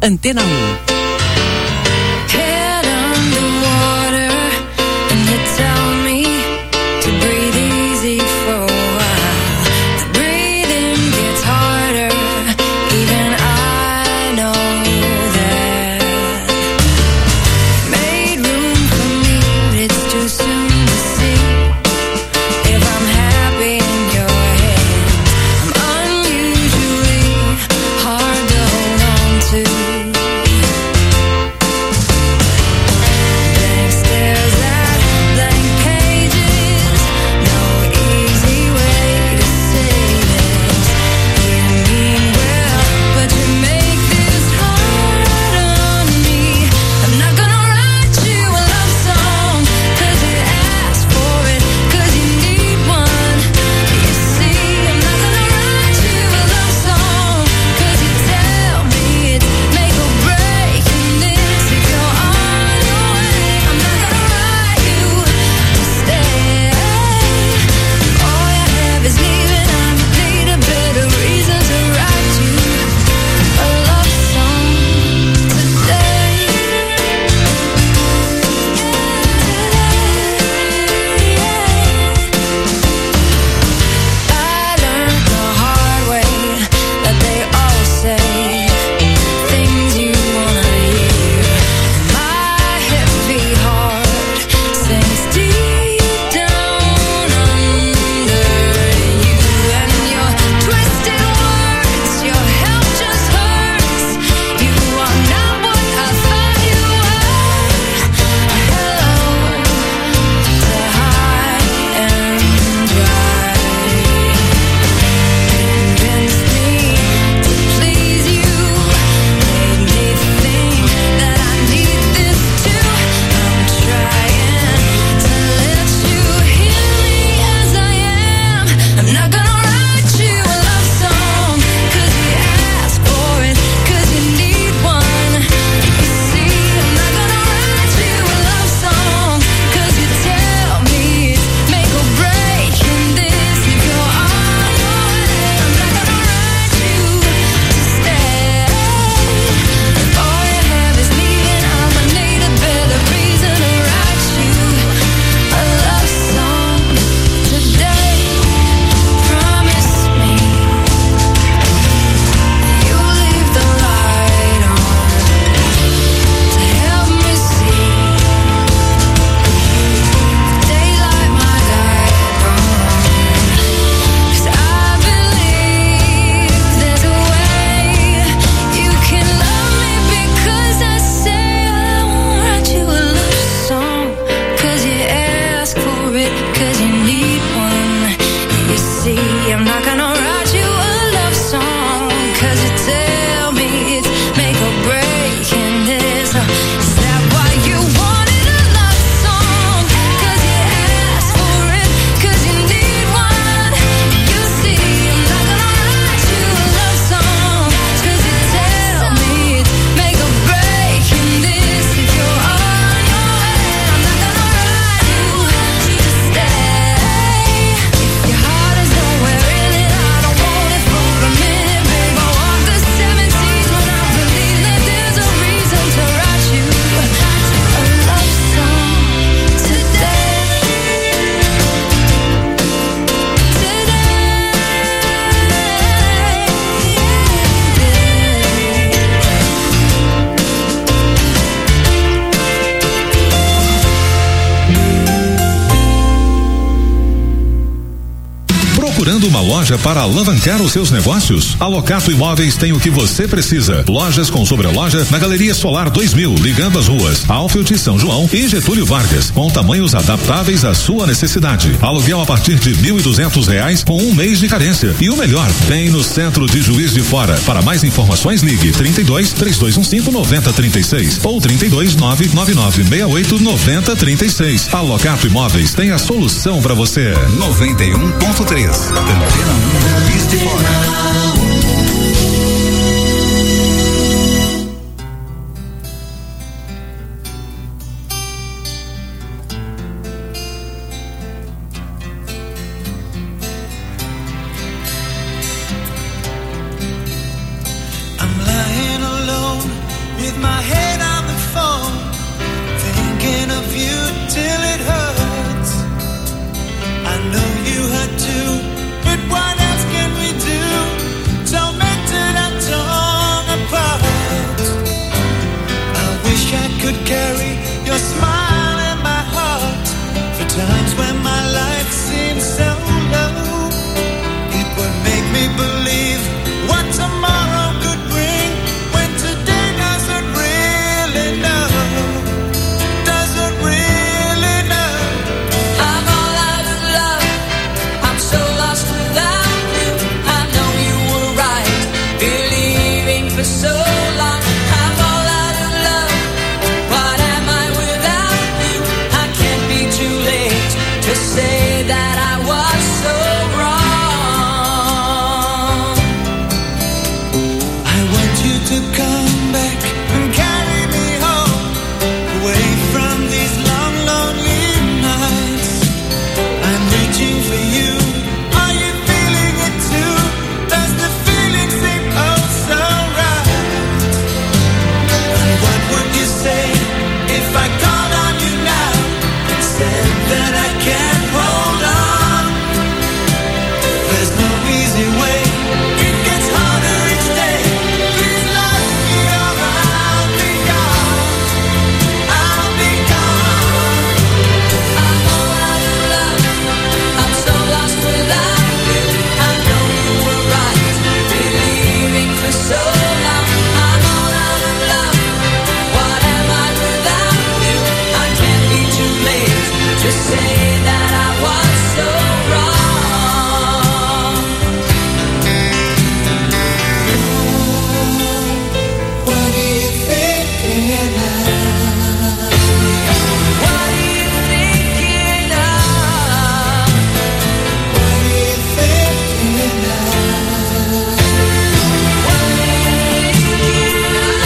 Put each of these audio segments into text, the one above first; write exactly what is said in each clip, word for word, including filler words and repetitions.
Antena um. Procurando uma loja para alavancar os seus negócios? A Locato Imóveis tem o que você precisa. Lojas com sobreloja na Galeria Solar dois mil, ligando as ruas Alfield e São João e Getúlio Vargas, com tamanhos adaptáveis à sua necessidade. Aluguel a partir de mil e duzentos reais com um mês de carência. E o melhor, bem no centro de Juiz de Fora. Para mais informações, ligue trinta e dois, três dois um cinco, nove zero três seis ou trinta e dois, nove nove nove seis oito, nove zero três seis. A Locato Imóveis tem a solução para você. noventa e um ponto três. Antena um, Juiz de Fora. I'm lying alone till it hurts. I know you hurt too, but what else can we do? Tormented and torn apart. I wish I could carry your smile in my heart for times when my life seems so low. It would make me believe what tomorrow could bring when today doesn't really know. Doesn't really know. I'm all out of love. I'm so lost without you. I know you were right, believing for so long. I'm all out of love. What am I without you? I can't be too late to say that I was so wrong. I want you to come back and carry me home, away from these long, lonely nights. I'm reaching for you. Are you feeling it too? Does the feeling seem oh so right? And what would you say if I called on you now and said that I can't hold on? There's no easy way. It gets harder each day. Please let me or I'll be gone. I'll be gone. I'm all out of love. I'm so lost without you. I know you were right, believing for so long. I'm all out of love. What am I without you? I can't be too late to say that I was so wrong. What are you thinking of? What are you thinking of? What are you thinking of? What are you thinking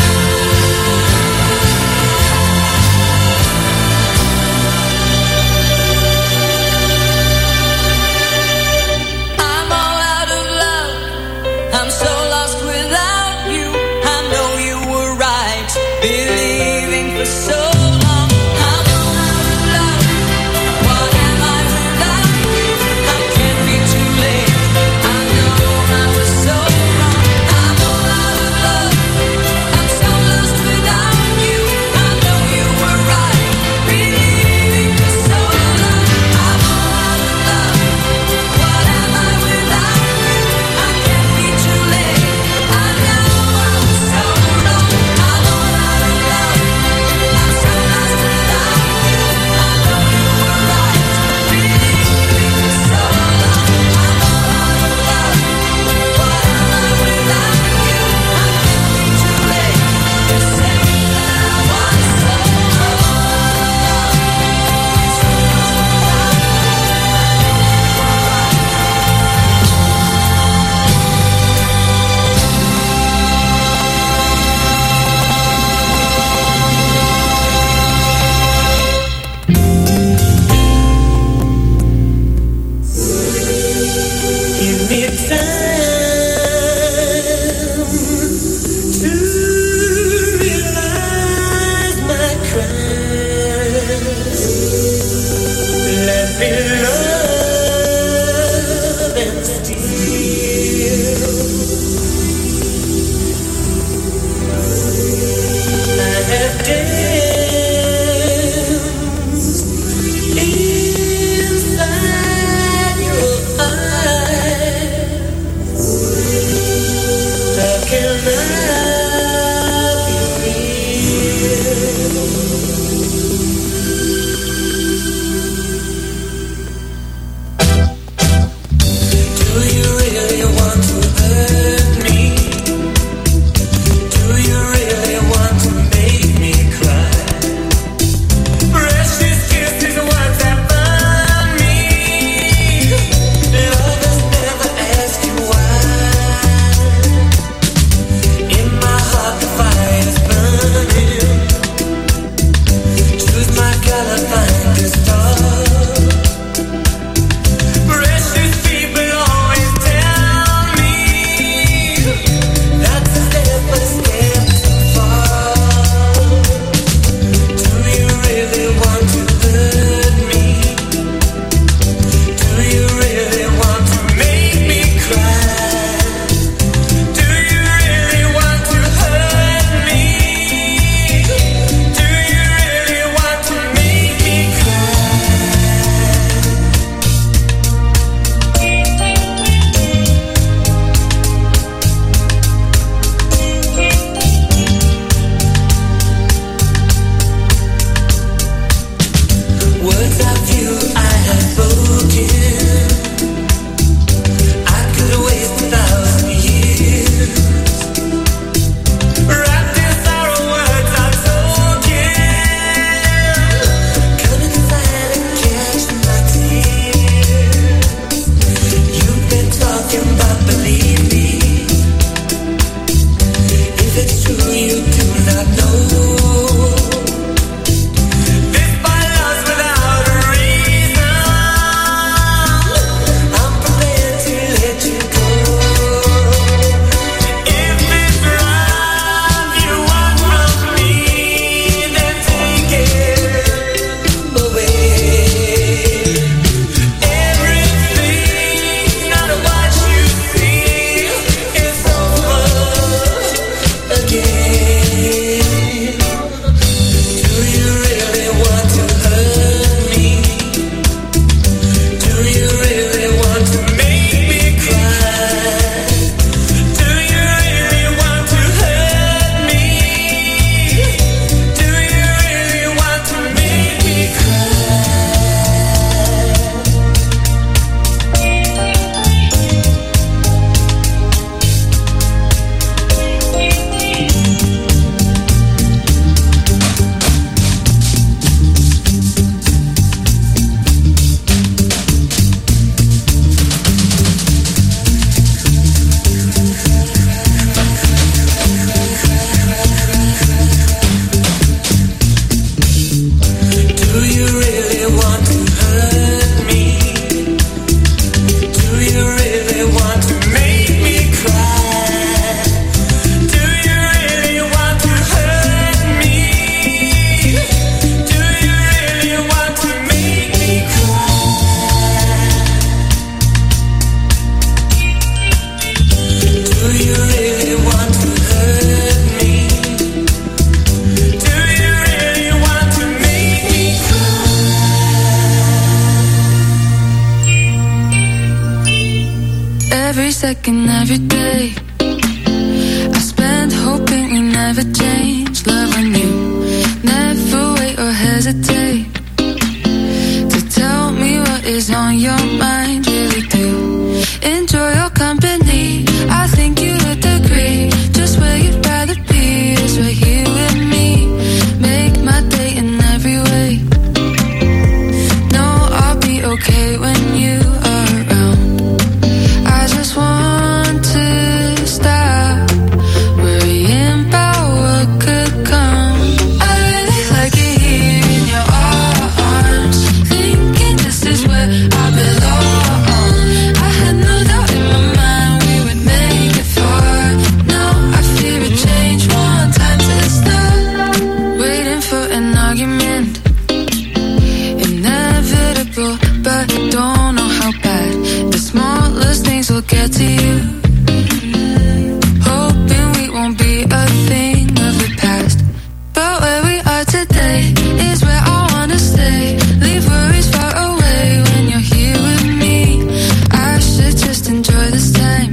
I'm all out of love. I'm so lost without you. I know you were right, believing for so long. I'm all out of love. What am I without you? I can't be too late. I know I was so wrong. I'm all out of love. I'm so lost without you. I know you were right, believing for so long. I'm all out of love. What am I without you? I can't be too late. I know I was so wrong. I'm all out of love. I'm so lost without you. I know you were right, believing for so long. I'm all out of love. What am I without you? I can't be too late to say that I was so Give me time to realize my crimes. Let me love and steal. I have danced inside your eyes. How can I be real? second, every day. I spent hoping we never change. Love on you, never wait or hesitate to tell me what is on your mind. Really do enjoy your company. I think you would agree. Just where you'd rather be is right here with me. Make my day in every way. No, I'll be okay when you are around. I just want to stop worrying about what could come. I really like it here in your arms, thinking this is where I belong. I had no doubt in my mind we would make it far. Now I fear a change one time to stop waiting for an argument. Inevitable, but don't know how bad the smallest things will get to you. Hoping we won't be a thing of the past, but where we are today is where I wanna stay. Leave worries far away when you're here with me. I should just enjoy this time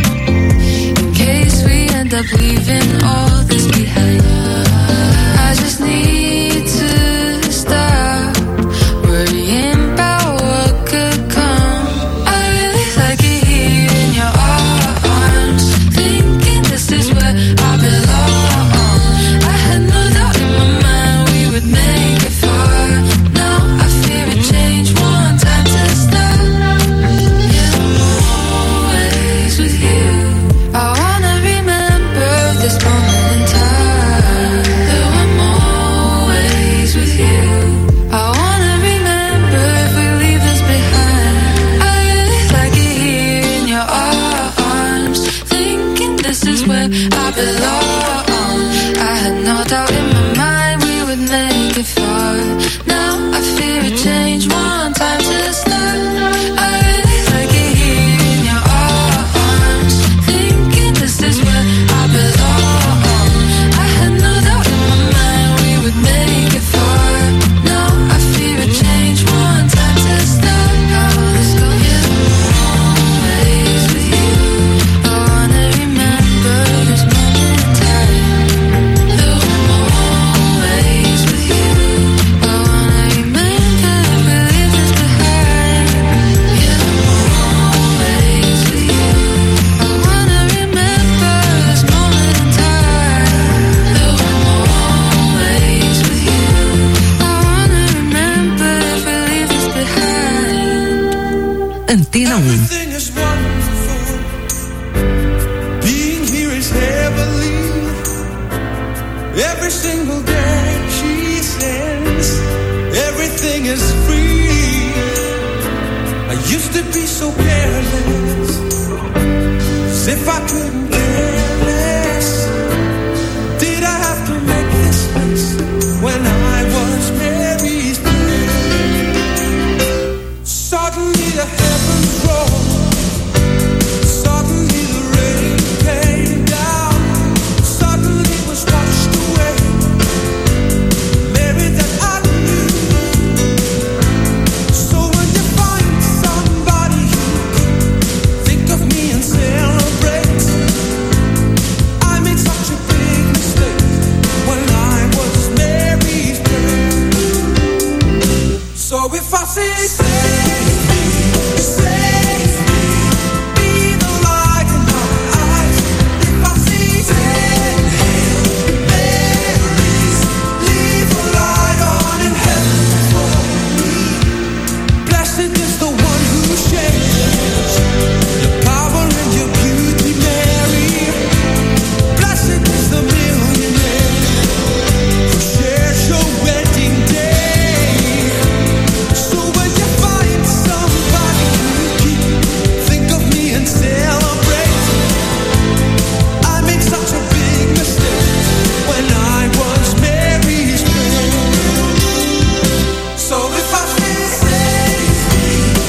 in case we end up leaving all this behind. I just need to stop worrying about what could come. I really like it here in your arms, thinking this is where I belong. I had no doubt in my mind we would make it far. Now I fear a change one time to stop. Yeah, I'm always with you. I wanna remember this moment in time. Though I'm always with you. I wanna remember if we leave this behind. I really like it here in your arms, thinking this is where I belong. I had no doubt in my mind we would make it far. Now I fear a change one time to start. I really like it here in your arms, thinking this is where I belong. I had no doubt in my mind we would make it far. Now I fear a change one time to start. How this go? Yeah, always with you. I wanna remember this moment in time. Though I'm always with you. I wanna remember if we leave this behind. Yeah, I'm always with you. I wanna remember this moment in time. Though I'm always with you. I wanna remember if we leave this behind. Antena um. Everything is wonderful. Being here is heavenly. Every single day she says everything is free. I used to be so careless, as if I couldn't care less. Did I have to make this list when I was Mary's babe? Suddenly the heavens rolled. Suddenly the rain came down. Suddenly was washed away. Mary that I knew. So when you find somebody who can think of me and celebrate, I made such a big mistake when I was Mary's babe. So if I say save me, save me, be the light in my eyes. If I say ten Hail Marys, leave a light on in heaven for me. Blessed is the one who shares your power and your beauty, Mary. Blessed is the millionaire who shares your wedding day. So when you find somebody who can think of me and celebrate, I made such a big mistake when I was Mary's babe. So if I say save me,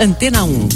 Antena um.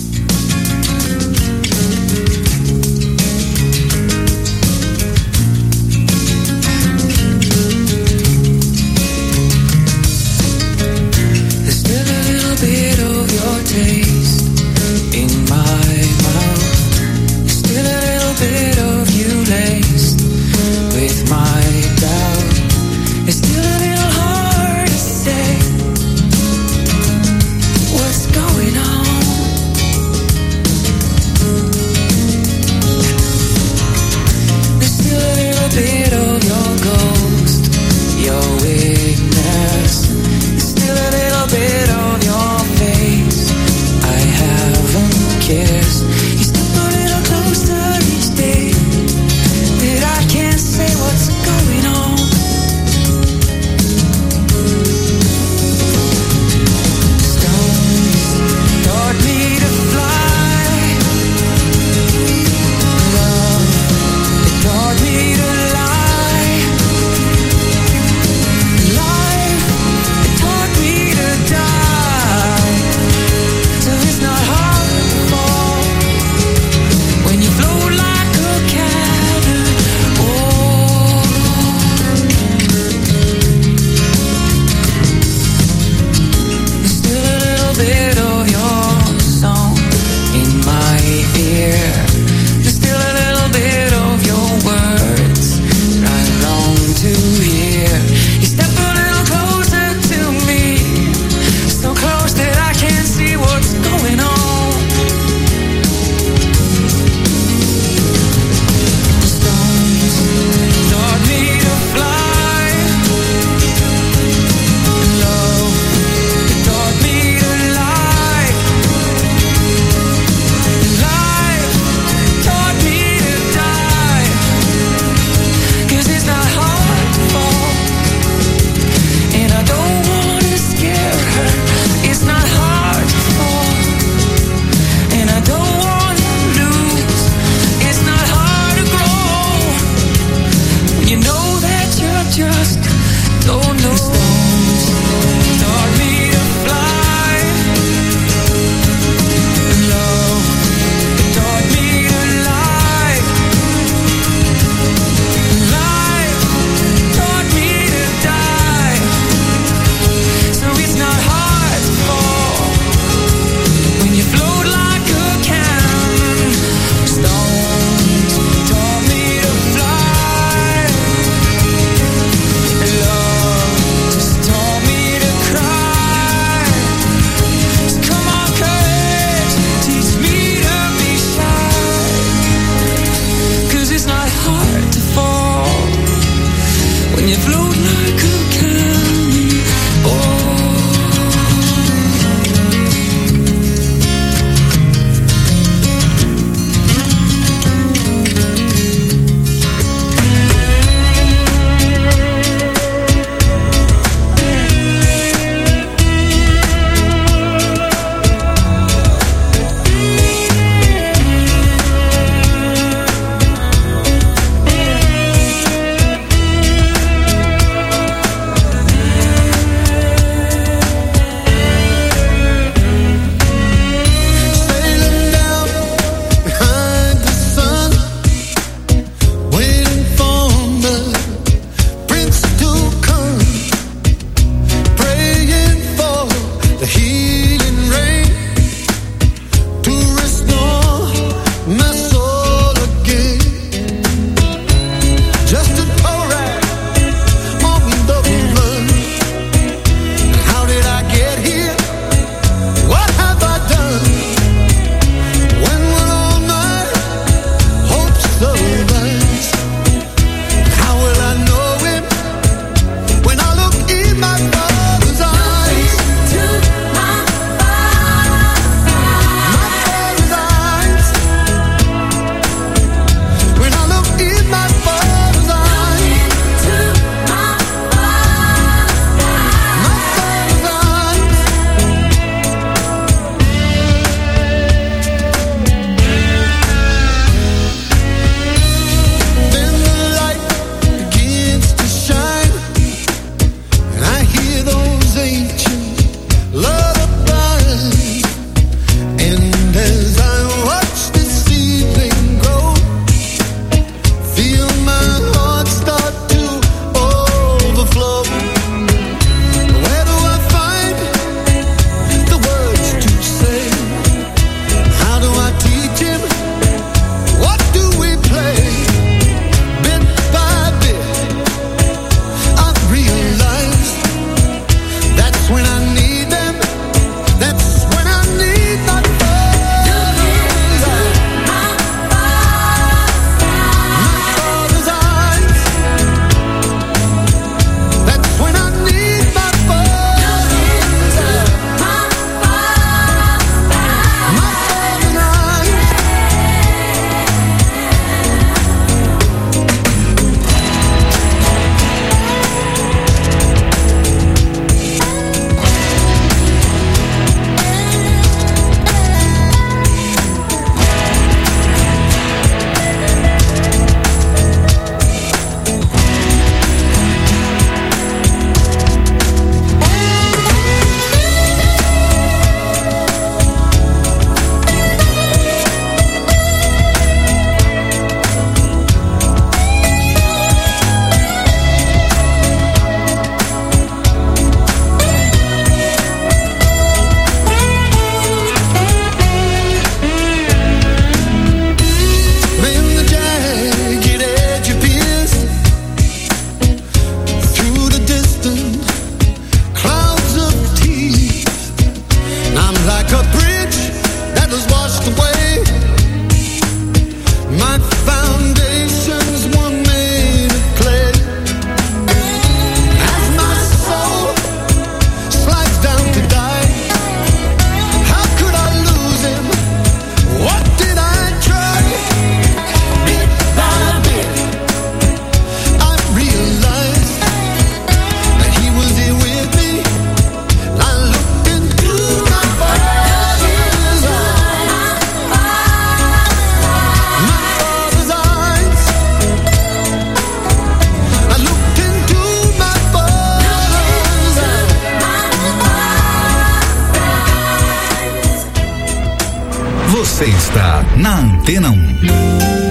Você está na Antena um.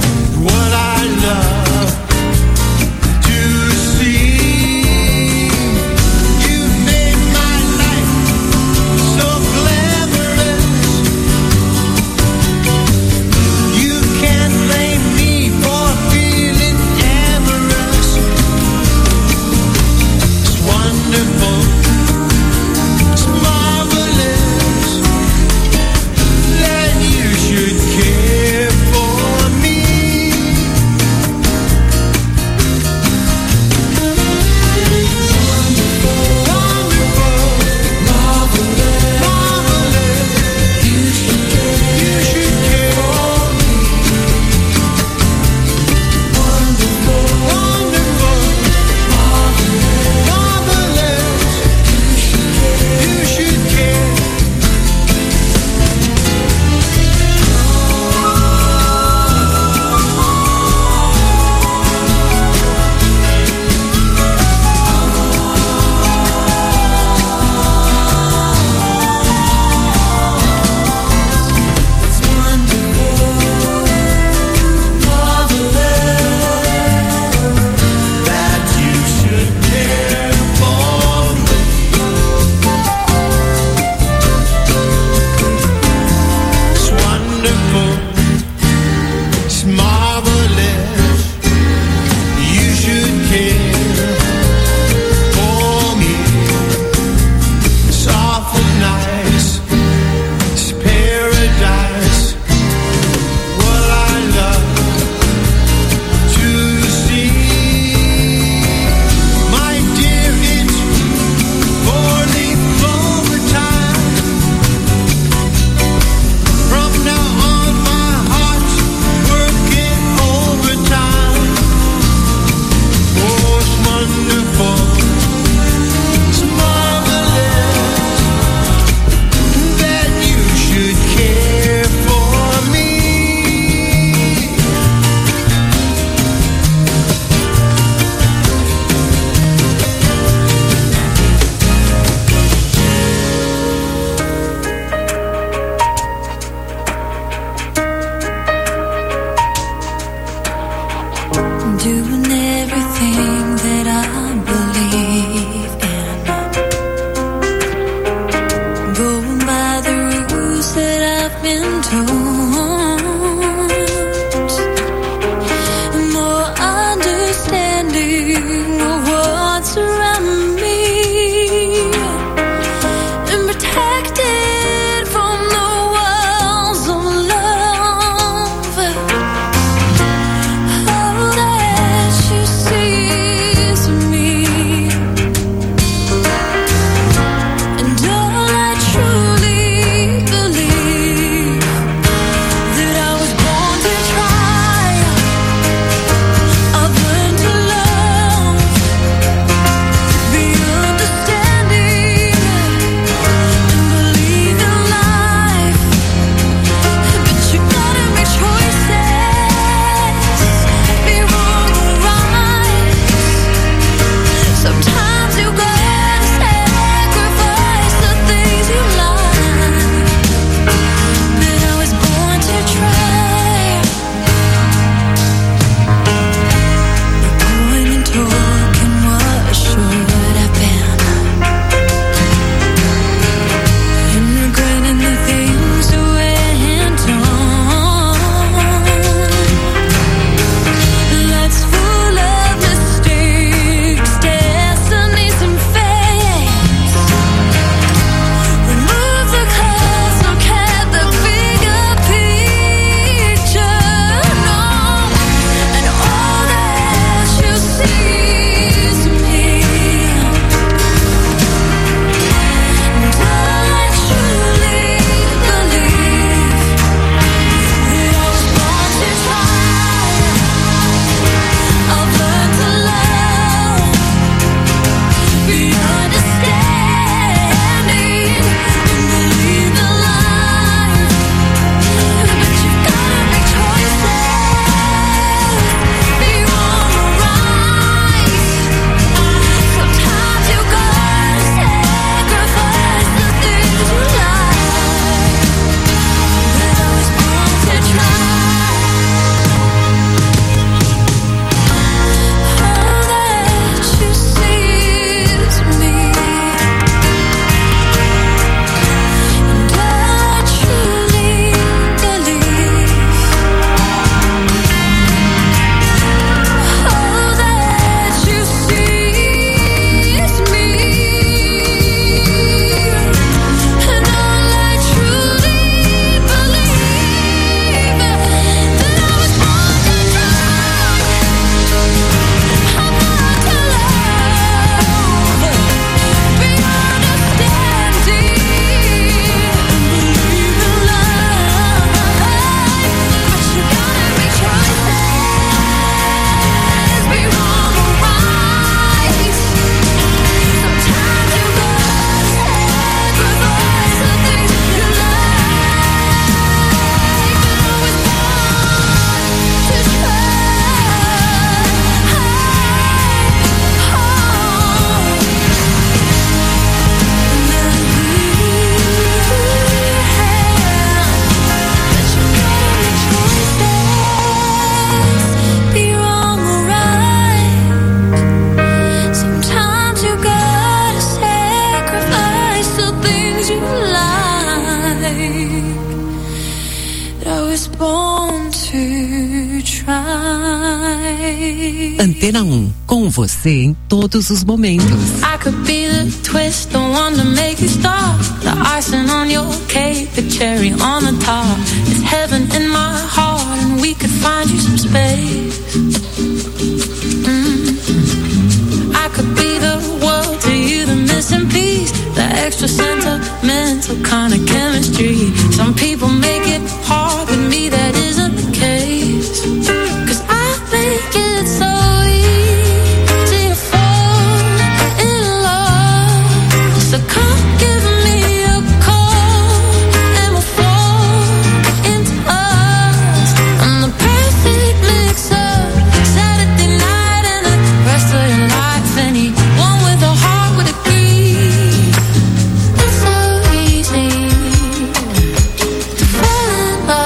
What I love to see. was born to try. Antena um, com você em todos os momentos. I could be the twist, the one to make you stop. The icing on your cake, the cherry on the top. It's heaven in my heart, and we could find you some space. Mm-hmm. I could be the world to you, the missing piece, the extra sentimental kind of chemistry. Some people make it hard, with me that isn't the case. 'Cause I make it so easy to fall in love. So come give me a call and we'll fall into us. I'm the perfect mix-up, Saturday night and the rest of your life. Anyone with a heart would agree. It's so easy to fall in love.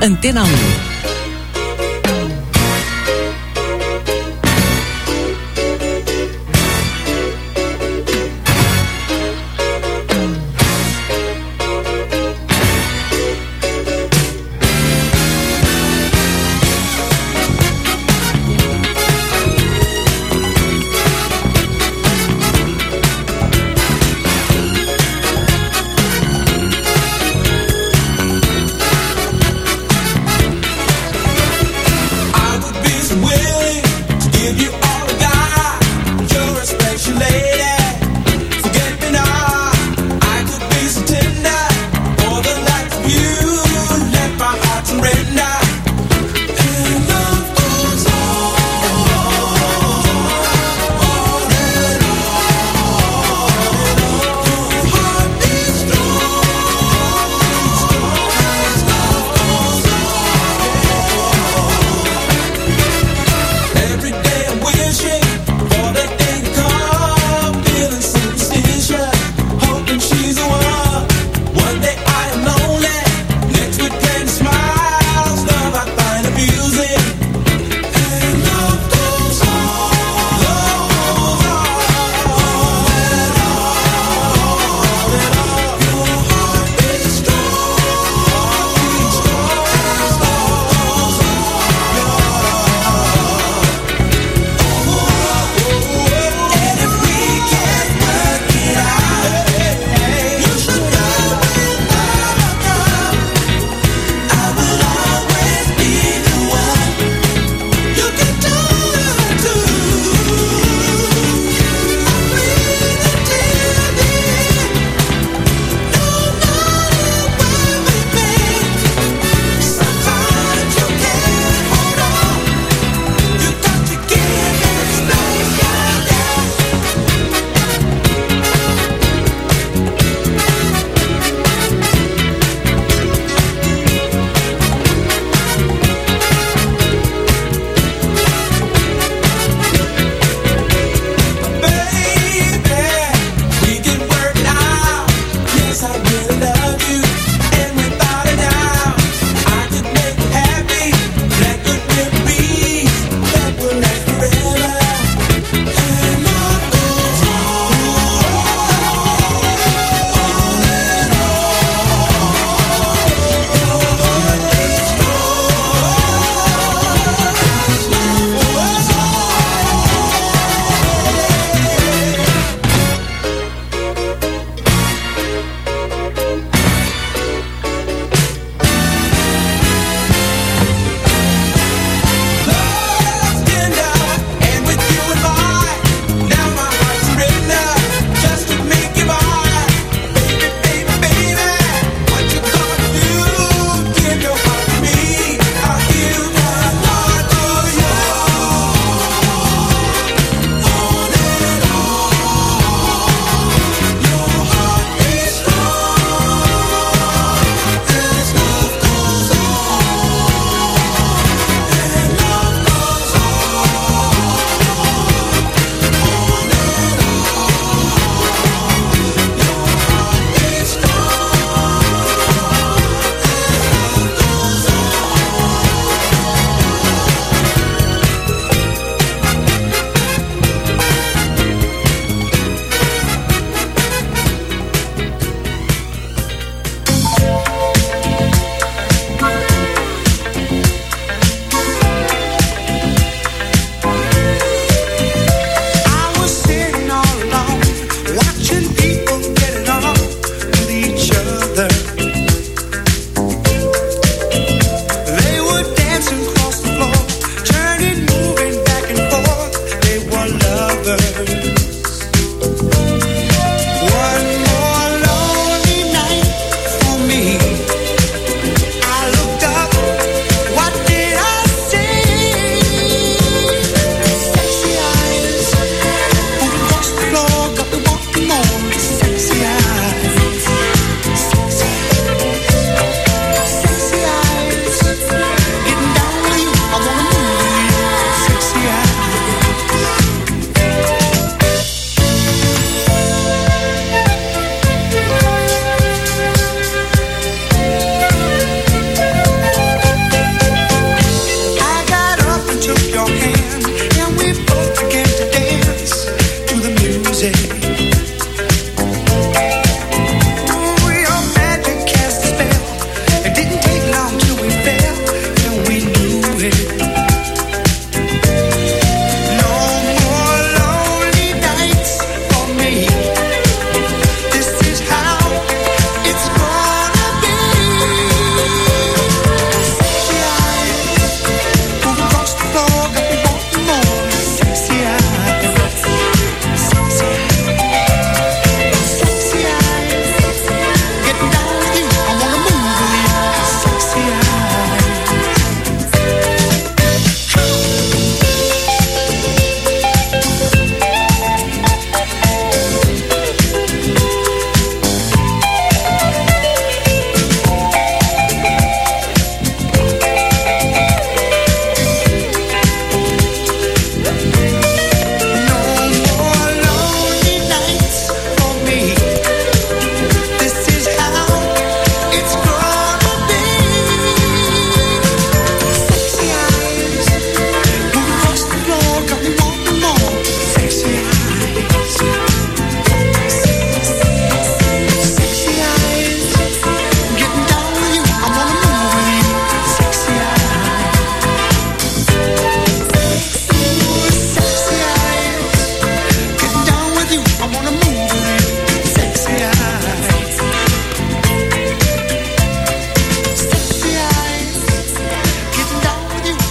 Antena um.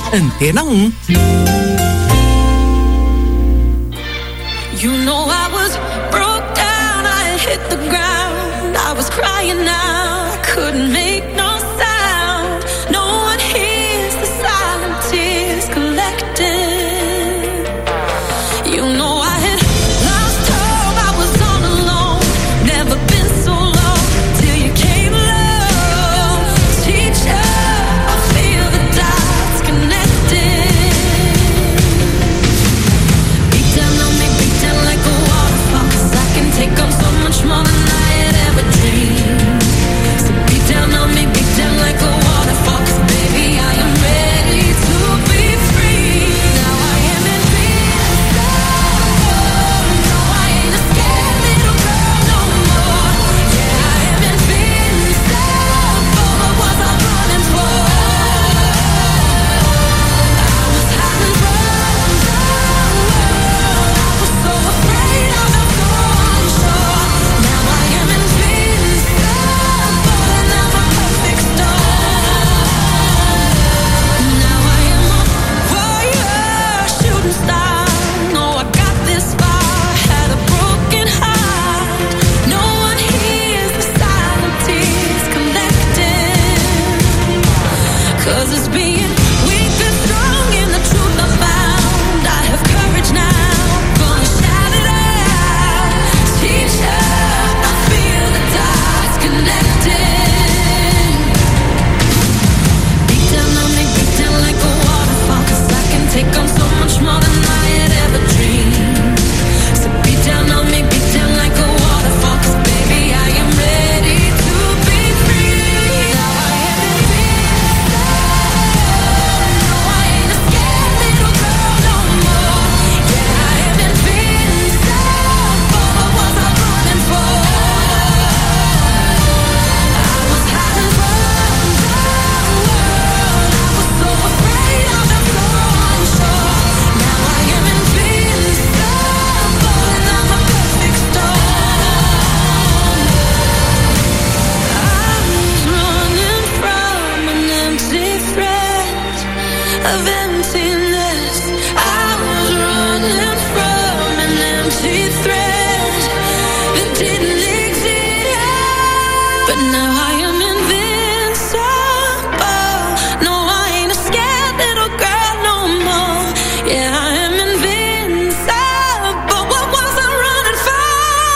Antena um. You know I was broke down, I hit the ground, I was crying out, I couldn't make no sound. No one hears the silent tears collecting. You know I had lost hope, I was all alone, never been so low till you came along. Teacher, I feel the dots connecting. Beat down on me, beat down like a waterfall, 'cause I can take on so much more than I had ever dreamed. So beat down on me, beat down like a waterfall, 'cause baby I am ready to be free. Now I am invincible. No, I ain't a scared little girl no more. Yeah, I am invincible. What was I running for? I was hiding from the world. I was so afraid, I felt so unsure. Now I am invincible, and I'm a perfect storm. Now I am a warrior, shooting star. No, I got this far, had a broken heart. No one hears the silent tears collecting. 'Cause it's being weak and strong in the truth I found. I have courage now, gonna shout it out. Teacher, I feel the dots connecting. Beat down on me, beat down like a waterfall, 'cause I can take on so much more than I had ever dreamed. So beat down on me, beat down like a waterfall, 'cause baby I am ready to be free. Now I am invincible. No, I ain't a scared little girl no more. Yeah, I am invincible. What was I running for? I was hiding from the world. I was so afraid, I felt so unsure. Now I am invincible, and I'm a perfect storm. I was running from an empty threat of emptiness. I was running from an empty threat that didn't exist. But now I am invincible. No, I ain't a scared little girl no more. Yeah, I am invincible. What was I running for?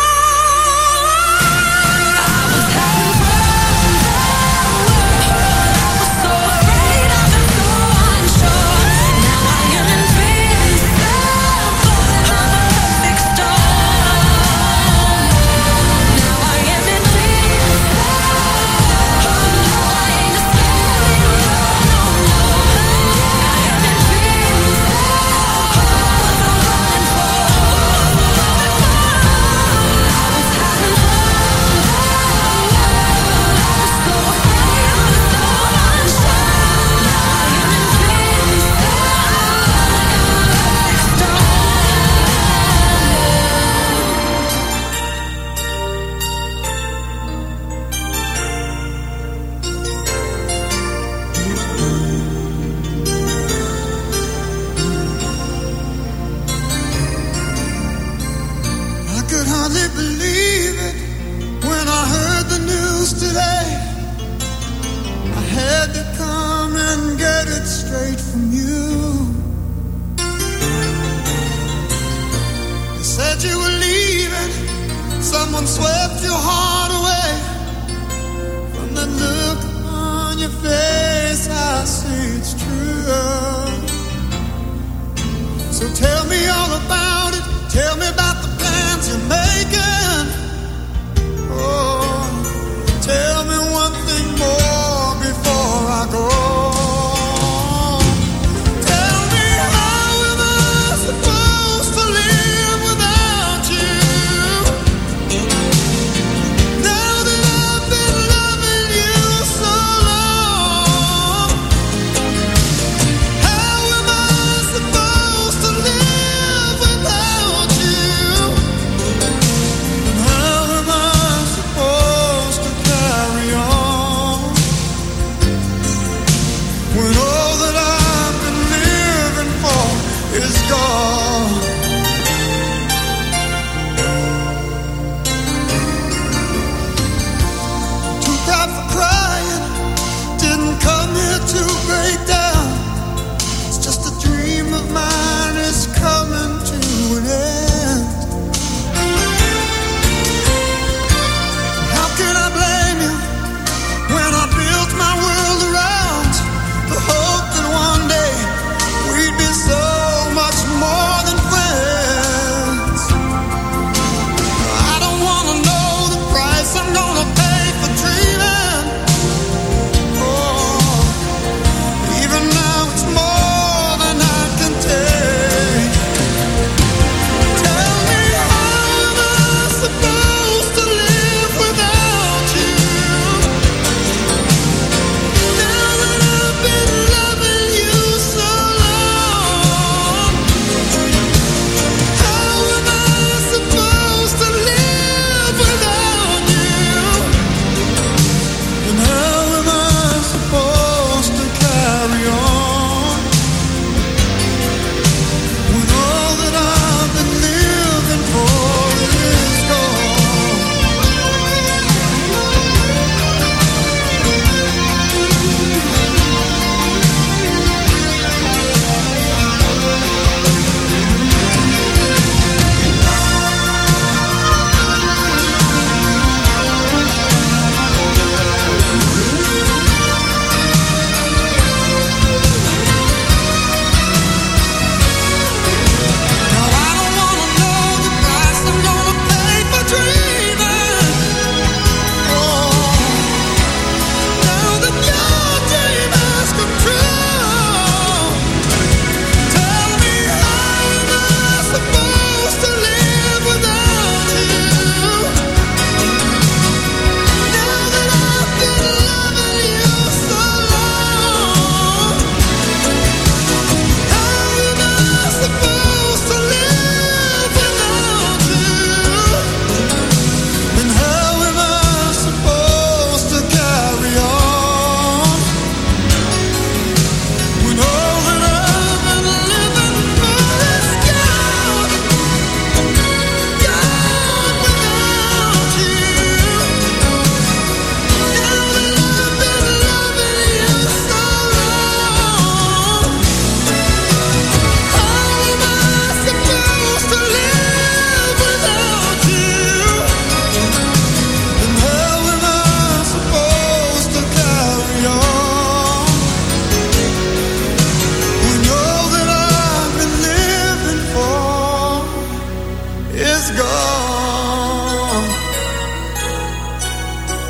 I was hiding from the world. I was so afraid, I felt so unsure. Now I am invincible, and I'm a perfect storm. Now I am invincible. No, I ain't a scared little girl no more. I am invincible. What was I running for? I was hiding from the world. I was so afraid, I was so unsure. Now I am invincible, and I'm a perfect I could hardly believe it when I heard the news today. I had to come and get it straight from you. They said you were leaving, someone swept your heart away. From the look on your face, I see it's true. So tell me all about it. Tell me about the plans you're making. Oh, tell me one thing more before I go. Tell me, how am I supposed to live without you? Now that I've been loving you so long, how am I supposed to live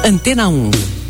Antena um.